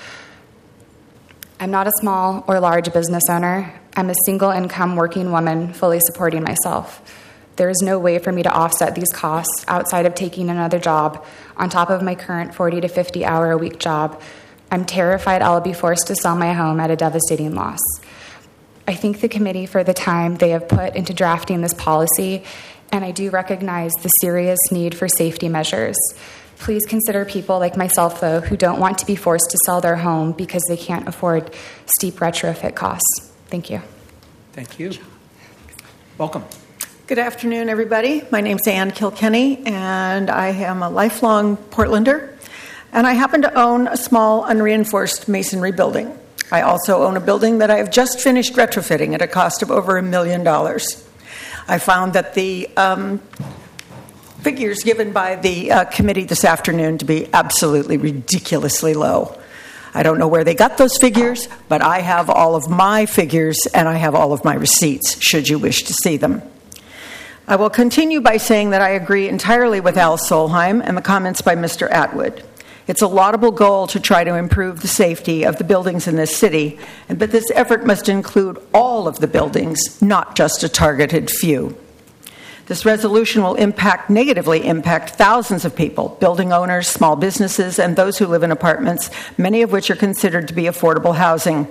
I'm not a small or large business owner. I'm a single-income working woman fully supporting myself. There is no way for me to offset these costs outside of taking another job on top of my current forty to fifty hour a week job. I'm terrified I'll be forced to sell my home at a devastating loss. I thank the committee for the time they have put into drafting this policy, and I do recognize the serious need for safety measures. Please consider people like myself, though, who don't want to be forced to sell their home because they can't afford steep retrofit costs. Thank you. Thank you. Welcome. Good afternoon, everybody. My name's Ann Kilkenny, and I am a lifelong Portlander, and I happen to own a small unreinforced masonry building. I also own a building that I have just finished retrofitting at a cost of over a million dollars. I found that the um, figures given by the uh, committee this afternoon to be absolutely ridiculously low. I don't know where they got those figures, but I have all of my figures and I have all of my receipts, should you wish to see them. I will continue by saying that I agree entirely with Al Solheim and the comments by Mister Atwood. It's a laudable goal to try to improve the safety of the buildings in this city, but this effort must include all of the buildings, not just a targeted few. This resolution will impact, negatively impact thousands of people, building owners, small businesses, and those who live in apartments, many of which are considered to be affordable housing.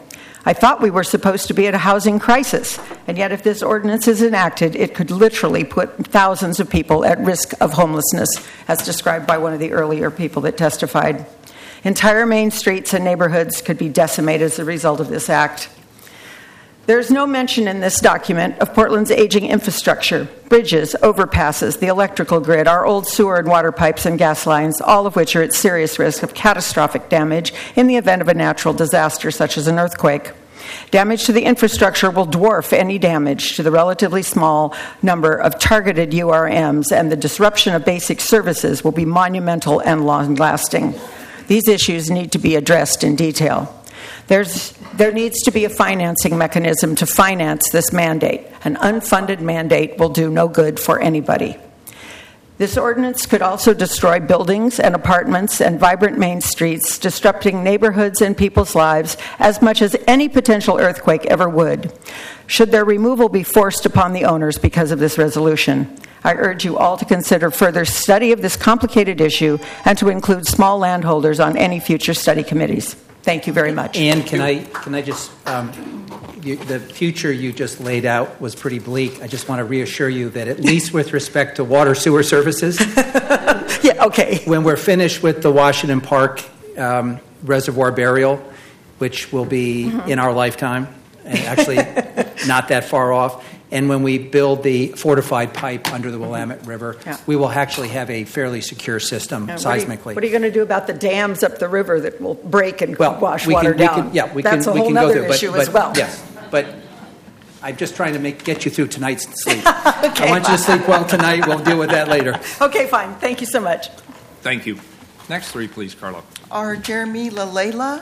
I thought we were supposed to be at a housing crisis, and yet if this ordinance is enacted, it could literally put thousands of people at risk of homelessness, as described by one of the earlier people that testified. Entire main streets and neighborhoods could be decimated as a result of this act. There's no mention in this document of Portland's aging infrastructure, bridges, overpasses, the electrical grid, our old sewer and water pipes and gas lines, all of which are at serious risk of catastrophic damage in the event of a natural disaster such as an earthquake. Damage to the infrastructure will dwarf any damage to the relatively small number of targeted U R Ms, and the disruption of basic services will be monumental and long-lasting. These issues need to be addressed in detail. There's, there needs to be a financing mechanism to finance this mandate. An unfunded mandate will do no good for anybody. This ordinance could also destroy buildings and apartments and vibrant main streets, disrupting neighborhoods and people's lives as much as any potential earthquake ever would, should their removal be forced upon the owners because of this resolution. I urge you all to consider further study of this complicated issue and to include small landholders on any future study committees. Thank you very much. And can I can I just um, you, the future you just laid out was pretty bleak. I just want to reassure you that at least with respect to water sewer services, yeah, okay. When we're finished with the Washington Park um, reservoir burial, which will be mm-hmm. in our lifetime, and actually not that far off. And when we build the fortified pipe under the Willamette River, yeah. we will actually have a fairly secure system yeah, seismically. What are you, you going to do about the dams up the river that will break and well, wash we water can, we down? Can, yeah, we That's can, a we whole can go other there. But, issue but, as well. Yes, but I'm just trying to make get you through tonight's sleep. okay, I want you to sleep well tonight. We'll deal with that later. Okay, fine. Thank you so much. Thank you. Next three, please, Carla. Are Jeremy LaLeila,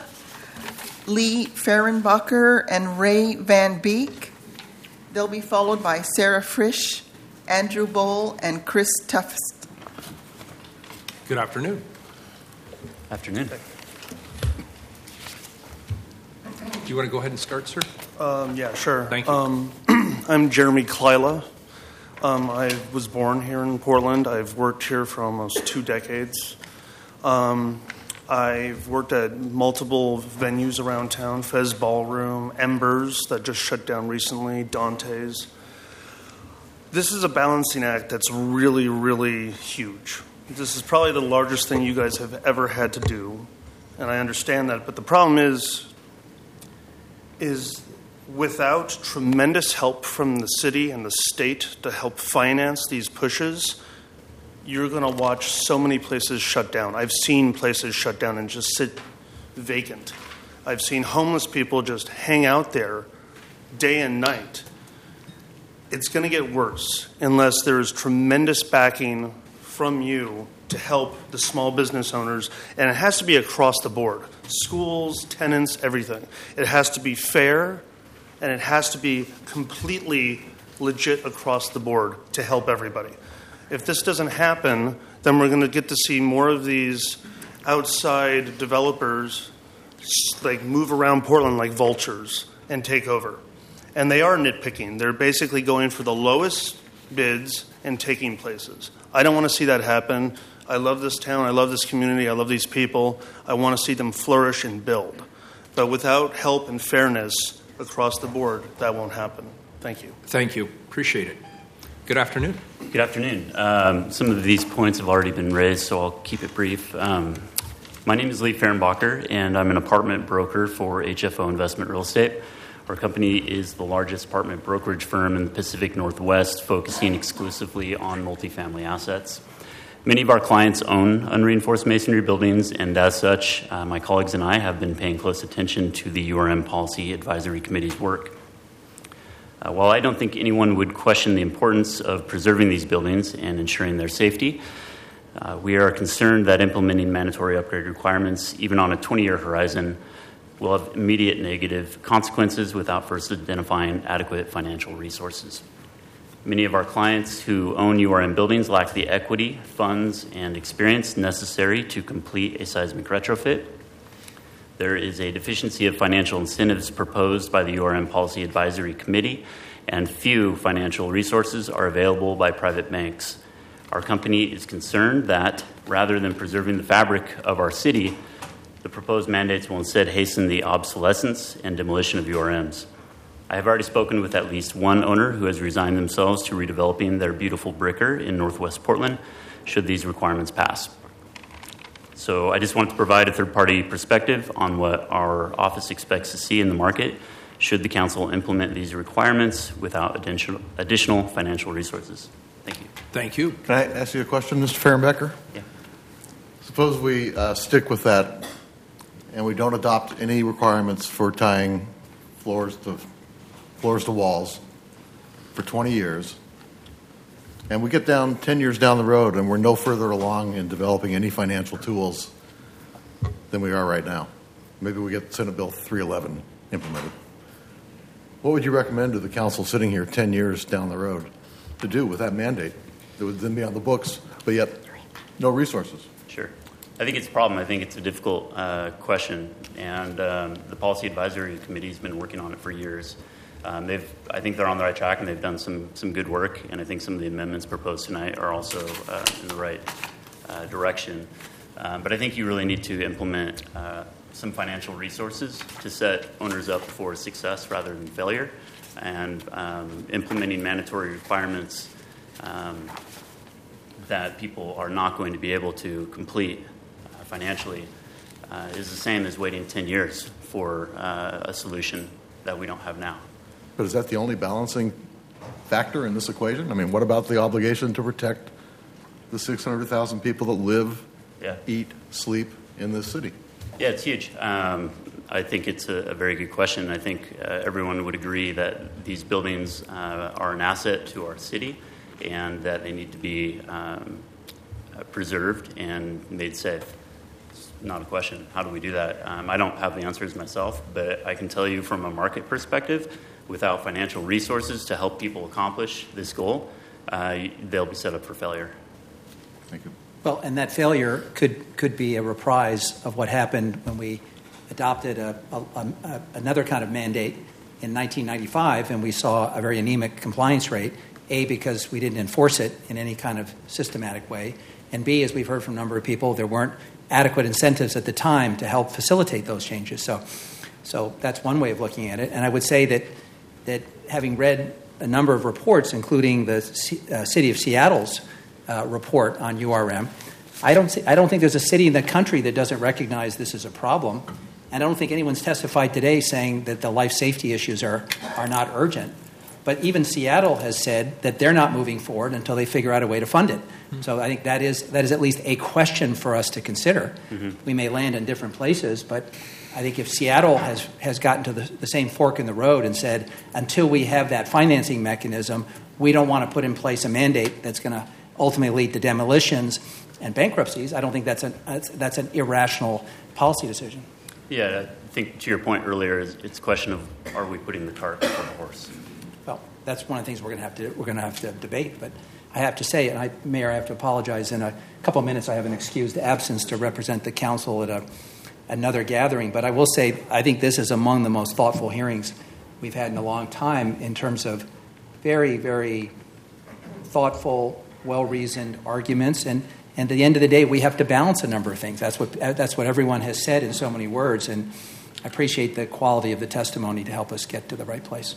Lee Fehrenbacher, and Ray Van Beek. They'll be followed by Sarah Frisch, Andrew Bowl, and Chris Tufts. Good afternoon. Afternoon. Do you want to go ahead and start, sir? Um, yeah, sure. Thank you. Um, I'm Jeremy Kleila. Um, I was born here in Portland. I've worked here for almost two decades. Um, I've worked at multiple venues around town, Fez Ballroom, Embers, that just shut down recently, Dante's. This is a balancing act that's really, really huge. This is probably the largest thing you guys have ever had to do, and I understand that. But the problem is, is without tremendous help from the city and the state to help finance these pushes, you're going to watch so many places shut down. I've seen places shut down and just sit vacant. I've seen homeless people just hang out there day and night. It's going to get worse unless there is tremendous backing from you to help the small business owners, and it has to be across the board. Schools, tenants, everything. It has to be fair, and it has to be completely legit across the board to help everybody. If this doesn't happen, then we're going to get to see more of these outside developers like move around Portland like vultures and take over. And they are nitpicking. They're basically going for the lowest bids and taking places. I don't want to see that happen. I love this town. I love this community. I love these people. I want to see them flourish and build. But without help and fairness across the board, that won't happen. Thank you. Thank you. Appreciate it. Good afternoon. Good afternoon. Um, some of these points have already been raised, so I'll keep it brief. Um, my name is Lee Fehrenbacher, and I'm an apartment broker for H F O Investment Real Estate. Our company is the largest apartment brokerage firm in the Pacific Northwest, focusing exclusively on multifamily assets. Many of our clients own unreinforced masonry buildings, and as such, uh, my colleagues and I have been paying close attention to the U R M Policy Advisory Committee's work. Uh, while I don't think anyone would question the importance of preserving these buildings and ensuring their safety, uh, we are concerned that implementing mandatory upgrade requirements, even on a twenty-year horizon, will have immediate negative consequences without first identifying adequate financial resources. Many of our clients who own U R M buildings lack the equity, funds, and experience necessary to complete a seismic retrofit. There is a deficiency of financial incentives proposed by the U R M Policy Advisory Committee, and few financial resources are available by private banks. Our company is concerned that, rather than preserving the fabric of our city, The proposed mandates will instead hasten the obsolescence and demolition of U R Ms. I have already spoken with at least one owner who has resigned themselves to redeveloping their beautiful bricker in Northwest Portland, should these requirements pass. So I just wanted to provide a third-party perspective on what our office expects to see in the market should the council implement these requirements without additional, additional financial resources. Thank you. Thank you. Can I ask you a question, Mister Fehrenbecker? Yeah. Suppose we uh, stick with that and we don't adopt any requirements for tying floors to floors to walls for twenty years, and we get down ten years down the road and we're no further along in developing any financial tools than we are right now. Maybe we get Senate Bill three eleven implemented. What would you recommend to the council sitting here ten years down the road to do with that mandate that would then be on the books, but yet no resources? Sure. I think it's a problem. I think it's a difficult uh, question, and um, the Policy Advisory Committee has been working on it for years. Um, they've, I think they're on the right track, and they've done some some good work. And I think some of the amendments proposed tonight are also uh, in the right uh, direction. Um, but I think you really need to implement uh, some financial resources to set owners up for success rather than failure. And um, implementing mandatory requirements um, that people are not going to be able to complete uh, financially uh, is the same as waiting ten years for uh, a solution that we don't have now. But is that the only balancing factor in this equation? I mean, what about the obligation to protect the six hundred thousand people that live, yeah. eat, sleep in this city? Yeah, it's huge. Um, I think it's a, a very good question. I think uh, everyone would agree that these buildings uh, are an asset to our city and that they need to be um, preserved and made safe. It's not a question. How do we do that? Um, I don't have the answers myself, but I can tell you from a market perspective, without financial resources to help people accomplish this goal, uh, they'll be set up for failure. Thank you. Well, and that failure could could be a reprise of what happened when we adopted a, a, a, another kind of mandate in nineteen ninety-five, and we saw a very anemic compliance rate, A, because we didn't enforce it in any kind of systematic way, and B, as we've heard from a number of people, there weren't adequate incentives at the time to help facilitate those changes. So, so that's one way of looking at it. And I would say that that having read a number of reports, including the C- uh, City of Seattle's uh, report on U R M, I don't, see, I don't think there's a city in the country that doesn't recognize this as a problem. And I don't think anyone's testified today saying that the life safety issues are, are not urgent. But even Seattle has said that they're not moving forward until they figure out a way to fund it. Mm-hmm. So I think that is that is at least a question for us to consider. Mm-hmm. We may land in different places, but I think if Seattle has, has gotten to the, the same fork in the road and said, until we have that financing mechanism, we don't want to put in place a mandate that's going to ultimately lead to demolitions and bankruptcies, I don't think that's an, that's an irrational policy decision. Yeah, I think to your point earlier, it's a question of are we putting the cart before the horse? Well, that's one of the things we're going to have to we're going to have to debate. But I have to say, and I, Mayor, I have to apologize. In a couple of minutes, I have an excused absence to represent the council at a another gathering, but I will say I think this is among the most thoughtful hearings we've had in a long time in terms of very, very thoughtful, well-reasoned arguments. And, and at the end of the day, we have to balance a number of things. That's what that's what everyone has said in so many words, and I appreciate the quality of the testimony to help us get to the right place.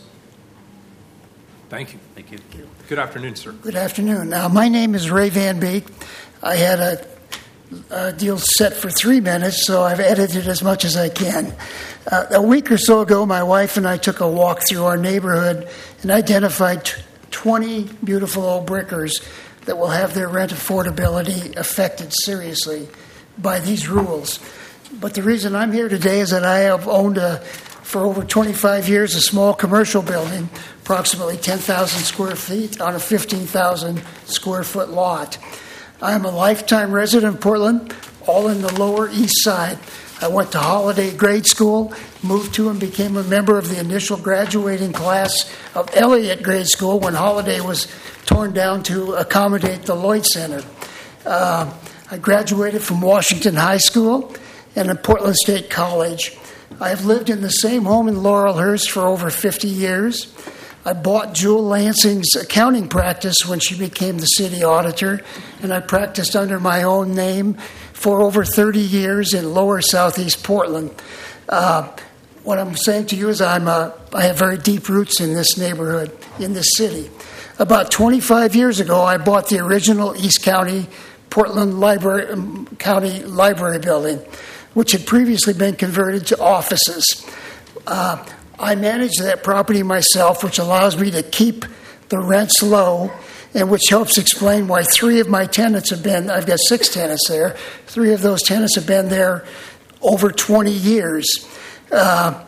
Thank you. Thank you. Good afternoon, sir. Good afternoon. Uh, my name is Ray Van Beek. I had a Uh, deal set for three minutes, so I've edited as much as I can. Uh, a week or so ago, my wife and I took a walk through our neighborhood and identified t- twenty beautiful old brickers that will have their rent affordability affected seriously by these rules. But the reason I'm here today is that I have owned a, for over twenty-five years a small commercial building, approximately ten thousand square feet on a fifteen thousand square foot lot. I am a lifetime resident of Portland, all in the Lower East Side. I went to Holiday Grade School, moved to and became a member of the initial graduating class of Elliott Grade School when Holiday was torn down to accommodate the Lloyd Center. Uh, I graduated from Washington High School and at Portland State College. I have lived in the same home in Laurelhurst for over fifty years. I bought Jewel Lansing's accounting practice when she became the city auditor, and I practiced under my own name for over thirty years in lower southeast Portland. Uh, what I'm saying to you is I'm a, I have very deep roots in this neighborhood, in this city. About twenty-five years ago, I bought the original East County Portland Library, um, County Library building, which had previously been converted to offices. Uh, I manage that property myself, which allows me to keep the rents low, and which helps explain why three of my tenants have been, I've got six tenants there, three of those tenants have been there over twenty years. Uh,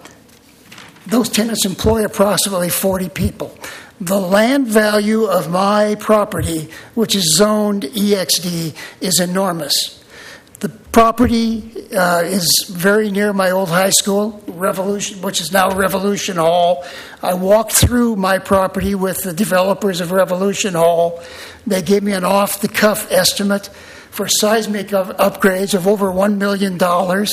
those tenants employ approximately forty people. The land value of my property, which is zoned E X D, is enormous. The property uh, is very near my old high school, Revolution, which is now Revolution Hall. I walked through my property with the developers of Revolution Hall. They gave me an off-the-cuff estimate for seismic of upgrades of over one million dollars,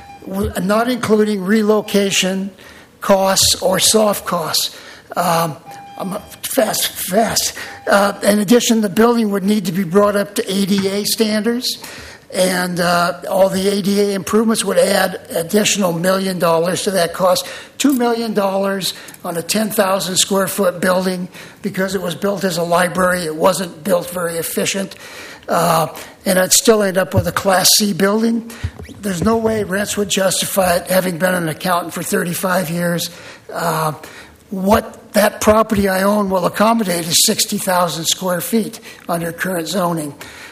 not including relocation costs or soft costs. Um, I'm fast, fast. Uh, in addition, the building would need to be brought up to A D A standards, and uh, all the A D A improvements would add additional million dollars to that cost. Two million dollars on a ten thousand square foot building because it was built as a library. It wasn't built very efficient, uh, and I'd still end up with a Class C building. There's no way rents would justify it. Having been an accountant for thirty-five years, uh, what that property I own will accommodate is sixty thousand square feet under current zoning.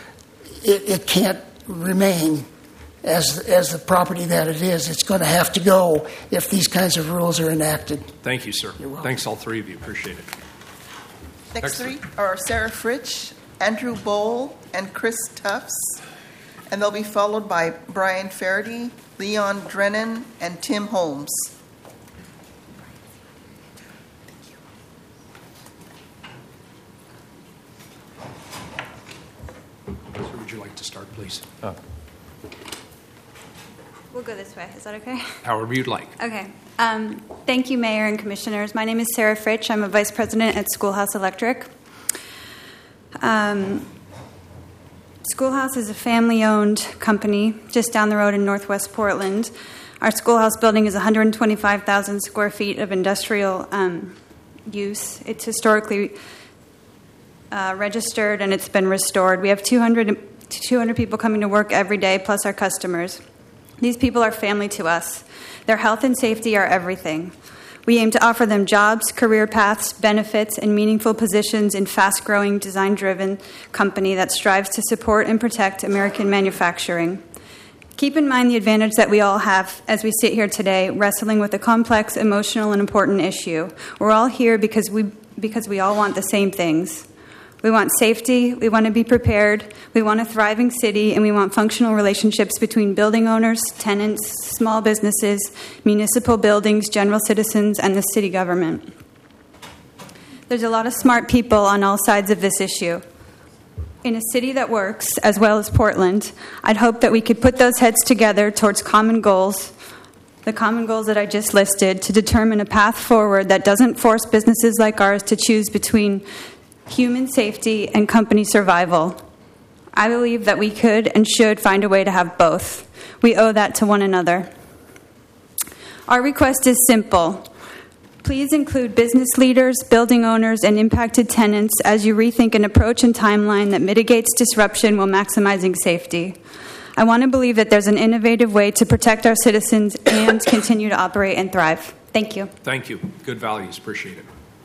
It, it can't remain as as the property that it is. It's going to have to go if these kinds of rules are enacted. Thank you, sir. Thanks, all three of you. Appreciate it. Next three are Sarah Fritsch, Andrew Bowl, and Chris Tufts. And they'll be followed by Brian Faraday, Leon Drennan, and Tim Holmes. So would you like to start, please? Oh. We'll go this way. Is that okay? However you'd like. Okay. Um, thank you, Mayor and Commissioners. My name is Sarah Fritsch. I'm a Vice President at Schoolhouse Electric. Um, Schoolhouse is a family-owned company just down the road in Northwest Portland. Our schoolhouse building is one hundred twenty-five thousand square feet of industrial um, use. It's historically uh, registered and it's been restored. We have two hundred, two hundred people coming to work every day, plus our customers. These people are family to us. Their health and safety are everything. We aim to offer them jobs, career paths, benefits, and meaningful positions in fast-growing, design-driven company that strives to support and protect American manufacturing. Keep in mind the advantage that we all have as we sit here today, wrestling with a complex, emotional, and important issue. We're all here because we because we all want the same things. We want safety, we want to be prepared, we want a thriving city, and we want functional relationships between building owners, tenants, small businesses, municipal buildings, general citizens, and the city government. There's a lot of smart people on all sides of this issue. In a city that works, as well as Portland, I'd hope that we could put those heads together towards common goals, the common goals that I just listed, to determine a path forward that doesn't force businesses like ours to choose between human safety and company survival. I believe that we could and should find a way to have both. We owe that to one another. Our request is simple. Please include business leaders, building owners, and impacted tenants as you rethink an approach and timeline that mitigates disruption while maximizing safety. I want to believe that there's an innovative way to protect our citizens and continue to operate and thrive. Thank you. Thank you. Good values. Appreciate it.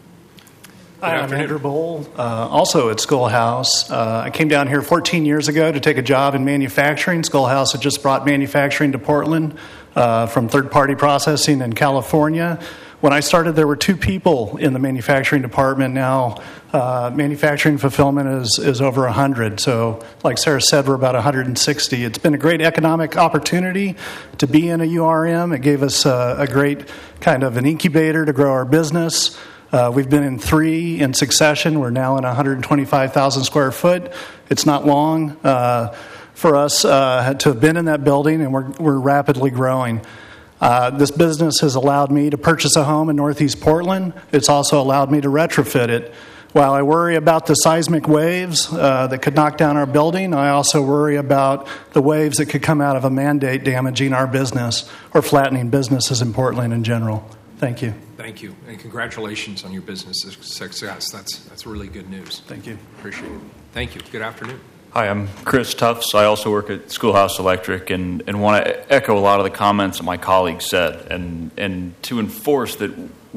Hi, I'm Andrew Bowl, uh, also at Schoolhouse. Uh, I came down here fourteen years ago to take a job in manufacturing. Schoolhouse had just brought manufacturing to Portland uh, from third-party processing in California. When I started, there were two people in the manufacturing department. Now, uh, manufacturing fulfillment is, is over one hundred. So, like Sarah said, we're about one hundred sixty. It's been a great economic opportunity to be in a U R M. It gave us uh, a great kind of an incubator to grow our business. Uh, we've been in three in succession. We're now in one hundred twenty-five thousand square foot. It's not long uh, for us uh, to have been in that building, and we're, we're rapidly growing. Uh, this business has allowed me to purchase a home in Northeast Portland. It's also allowed me to retrofit it. While I worry about the seismic waves uh, that could knock down our building, I also worry about the waves that could come out of a mandate damaging our business or flattening businesses in Portland in general. Thank you. Thank you, and congratulations on your business success. That's that's really good news. Thank you. Appreciate it. Thank you. Good afternoon. Hi, I'm Chris Tufts. I also work at Schoolhouse Electric and, and want to echo a lot of the comments that my colleagues said and, and to enforce that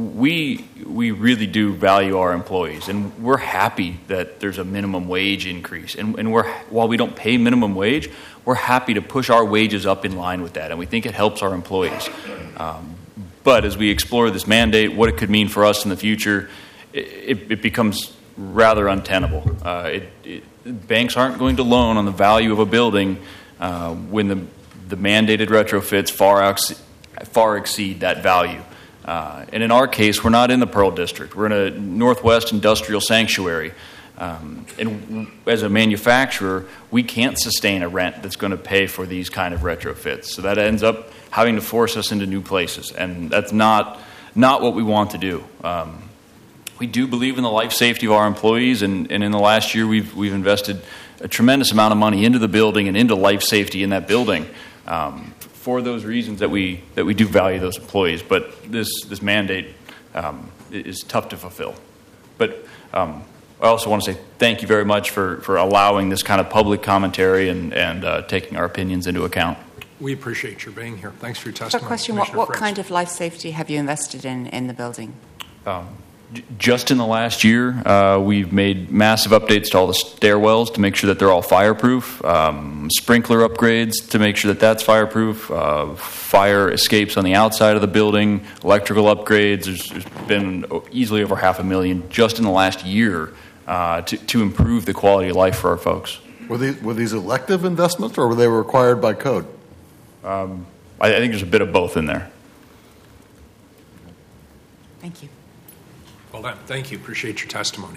we we really do value our employees, and we're happy that there's a minimum wage increase. And, and we're while we don't pay minimum wage, we're happy to push our wages up in line with that, and we think it helps our employees. Um, but as we explore this mandate, what it could mean for us in the future, it, it becomes rather untenable. Uh, it, it, banks aren't going to loan on the value of a building uh, when the the mandated retrofits far ex- far exceed that value. Uh, and in our case, we're not in the Pearl District. We're in a Northwest industrial sanctuary. Um, and as a manufacturer, we can't sustain a rent that's going to pay for these kind of retrofits. So that ends up having to force us into new places. And that's not not what we want to do. Um, we do believe in the life safety of our employees. And, and in the last year, we've, we've invested a tremendous amount of money into the building and into life safety in that building. Um, for those reasons that we that we do value those employees, but this this mandate um, is tough to fulfill. But um, I also want to say thank you very much for, for allowing this kind of public commentary and and uh, taking our opinions into account. We appreciate your being here. Thanks for your So, testimony. question: What, what kind of life safety have you invested in in the building? Um, Just in the last year, uh, we've made massive updates to all the stairwells to make sure that they're all fireproof, um, sprinkler upgrades to make sure that that's fireproof, uh, fire escapes on the outside of the building, electrical upgrades. There's, there's been easily over half a million just in the last year uh, to, to improve the quality of life for our folks. Were these, were these elective investments or were they required by code? Um, I, I think there's a bit of both in there. Thank you. Well done. Thank you. Appreciate your testimony.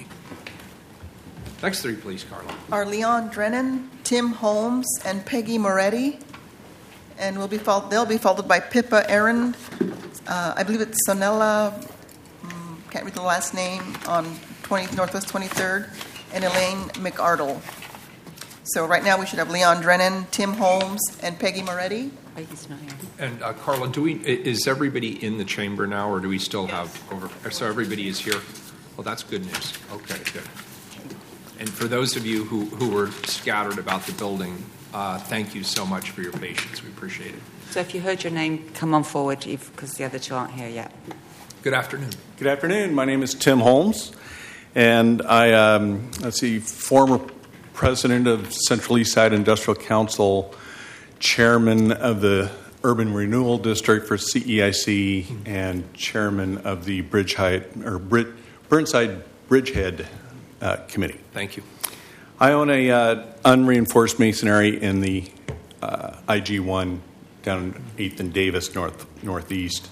Next three, please, Carla. Are Leon Drennan, Tim Holmes, and Peggy Moretti. And will be followed, they'll be followed by Pippa Aaron. Uh, I believe it's Sonella, um, can't read the last name, on twenty, Northwest twenty-third, and Elaine McArdle. So right now we should have Leon Drennan, Tim Holmes, and Peggy Moretti. Peggy's not here. And uh, Carla, do we is everybody in the chamber now, or do we still have over? So everybody is here. Well, that's good news. Okay, good. And for those of you who, who were scattered about the building, uh, thank you so much for your patience. We appreciate it. So if you heard your name, come on forward because the other two aren't here yet. Good afternoon. Good afternoon. My name is Tim Holmes, and I um, let's see, former president of Central Eastside Industrial Council, chairman of the Urban Renewal District for C E I C, mm-hmm. and chairman of the Bridge Height, or Brid- Burnside Bridgehead uh, Committee. Thank you. I own a uh, unreinforced masonry in the uh, I G one down eighth and Davis north northeast,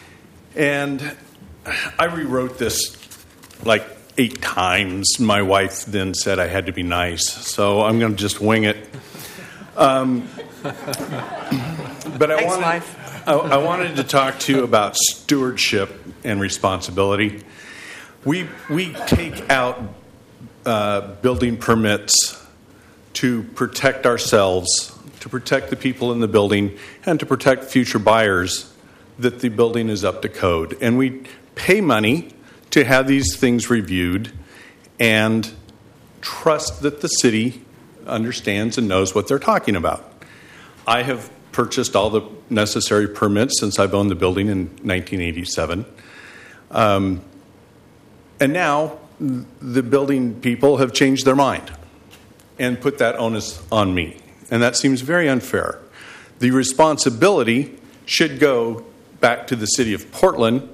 and I rewrote this like eight times. My wife then said I had to be nice, so I'm going to just wing it. Um, but I Thanks, wanted, wife. I, I wanted to talk to you about stewardship and responsibility. We we take out uh, building permits to protect ourselves, to protect the people in the building, and to protect future buyers that the building is up to code. And we pay money to have these things reviewed and trust that the city understands and knows what they're talking about. I have purchased all the necessary permits since I've owned the building in nineteen eighty-seven. Um, and now the building people have changed their mind and put that onus on me. And that seems very unfair. The responsibility should go back to the city of Portland,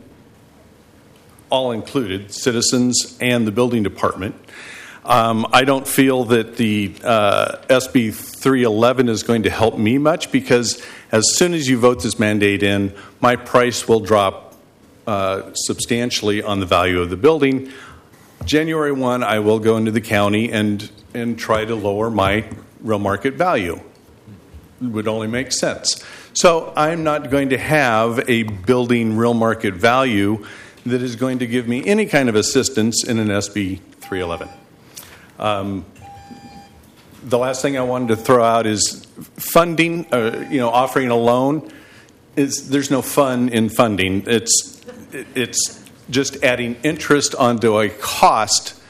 all included, citizens and the building department. Um, I don't feel that the uh, S B three eleven is going to help me much because as soon as you vote this mandate in, my price will drop uh, substantially on the value of the building. January first, I will go into the county and, and try to lower my real market value. It would only make sense. So I'm not going to have a building real market value that is going to give me any kind of assistance in an S B three eleven. Um, the last thing I wanted to throw out is funding, uh, you know, offering a loan. Is, there's no fun in funding. It's, it's just adding interest onto a cost